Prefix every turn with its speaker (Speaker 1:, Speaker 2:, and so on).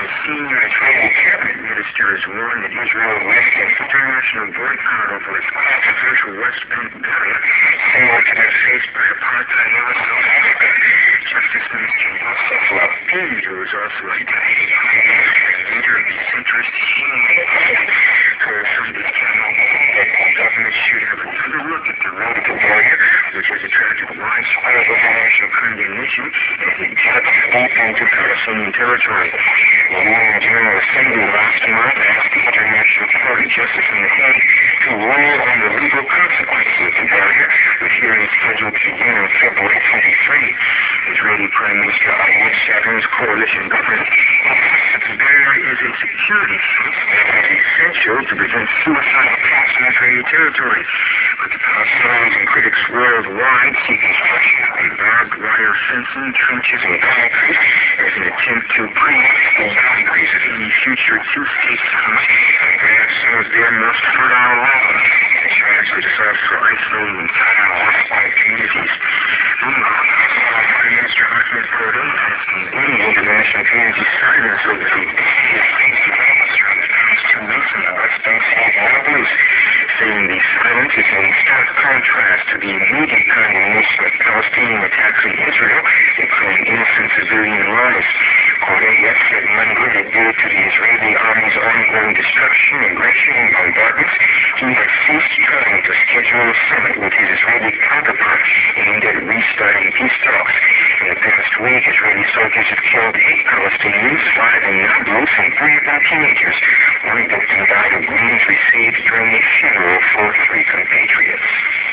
Speaker 1: senior Israeli cabinet ministers warned that Israel risked an international boycott over its controversial West Bank area, similar to that faced by apartheid-era South Africa. Justice Minister Yosef Lapid, who is also a leader of the centrist Shinui party, told Sunday Channel that the government should have another look at the road to the area, which has attracted widespread international condemnation as it juts deep into Palestinian territory. The UN General Assembly last month asked the International Court of Justice in The Hague to rule on the legal consequences of the barrier, with hearings scheduled to begin on February 23. Israeli Prime Minister Ariel Sharon's coalition government insists that the barrier is a security fence that is essential to prevent suicide attacks on Israeli territory. But the Palestinians and critics worldwide see construction of barbed wire fencing, trenches, and concrete as an attempt to preempt the boundaries of any future two-state settlement and grab some of their most fertile land. The charge is also isolating entire West Bank communities. Meanwhile, Prime Minister Ahmed Gordon has condemned international community silence over the recent developments around the past 2 weeks in the West Bank state of Nablus, saying the silence is in stark contrast to the immediate condemnation of Palestinian attacks in Israel, including innocent civilian lives. Gordon yesterday Monday that due to the Israeli army's ongoing destruction, aggression, and bombardments, he had ceased trying to schedule a summit with his Israeli counterpart aimed at restarting peace talks. In the past week, Israeli soldiers have killed 8 Palestinians, 5 in Nablus, and 3 of them teenagers. One victim died of wounds received during a funeral